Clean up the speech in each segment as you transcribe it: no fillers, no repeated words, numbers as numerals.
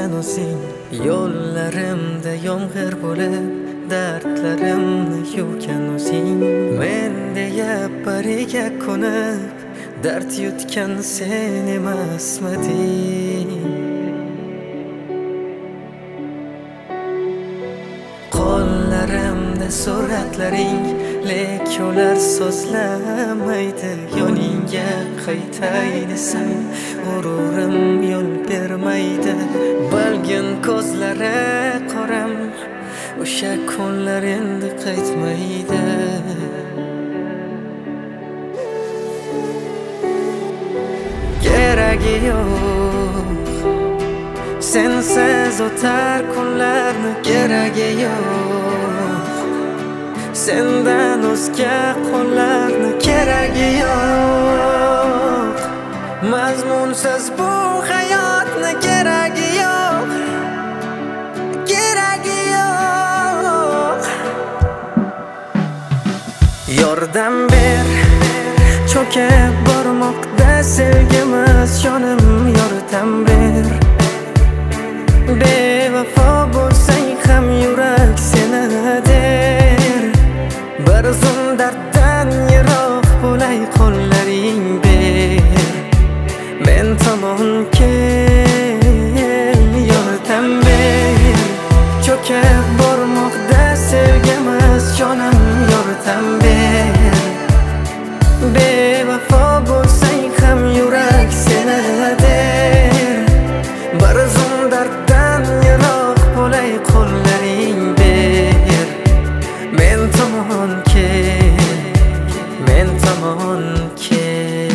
suzgan o'zing. Yo'llarimda yomg'ir bo'lib dardlarimni yuvgan o'zing. Men deya bariga ko'nib dard yutgan sen emasmiding? Qo'llarimda suratlaring, lek ular so'zlamaydi. Yoningga qaytay desam g'ururim yo'l bermaydi. Balgin ko'zlari qoram, o'sha kunlar endi qaytmaydi. Keragi yo'q sensiz o'tar kunlarni, keragi yo'q sendan o'zga qo'llarni, keragi yo'q mazmunsiz bu hayotni, keragi yo'q, keragi yo'q. Yordam ber, cho'kib bormoqda sevgimiz, jonim yordam ber. Bevafo bo'lsang ham yurak seni der. Bir zum darddan yiroq bo'lay, qo'llaring ber. Men tomon kel, yordam ber. Cho'kib bormoqda sevgimiz, jonim yordam ber. Bevafo bo'lsang ham yurak seni der. Bir zum darddan yiroq bo'lay, qo'llaring ber. Men tomon kel, men tomon kel.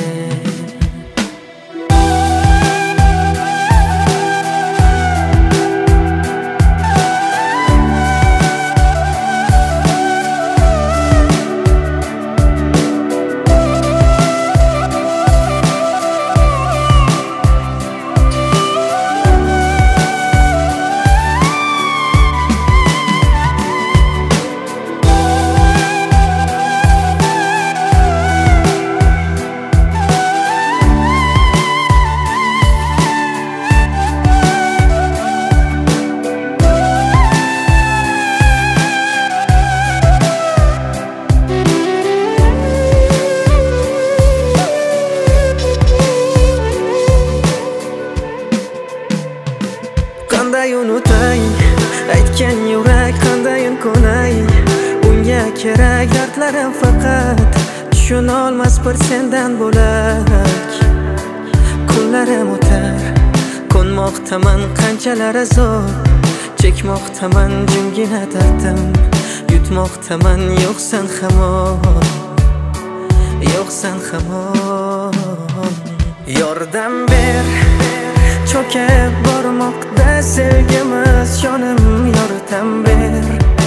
Qanday unutay, aytgan yurak qandayin ko'nay. Unga kerak dardlarim faqat tushuna olmas bir sendan bo'lak. Kunlarim o'tar, ko'nmoqtaman qanchalar azob, chekmoqtaman jimgina dardim, yutmoqtaman yo'qsan hamon, yo'qsan hamon. Yordam ber, cho'kib bormoqda sevgimiz, jonim yordam ber.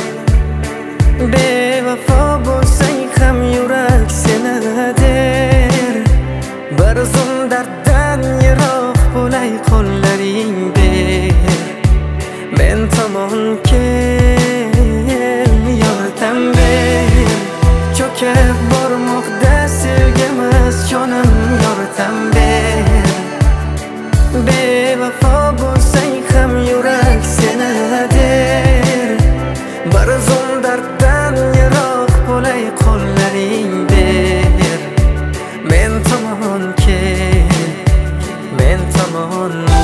Bevafo bo'lsang ham yurak seni der. Bir zum darddan yiroq bo'lay, qo'llaring ber. Men tomon kel, yordam ber. Cho'kib bormoqda sevgimiz, jonim yordam ber. Bevafo bo'lsang ham yurak seni der. Bir zum darddan yiroq bo'lay, qo'llaring ber. Men tomon kel, men tomon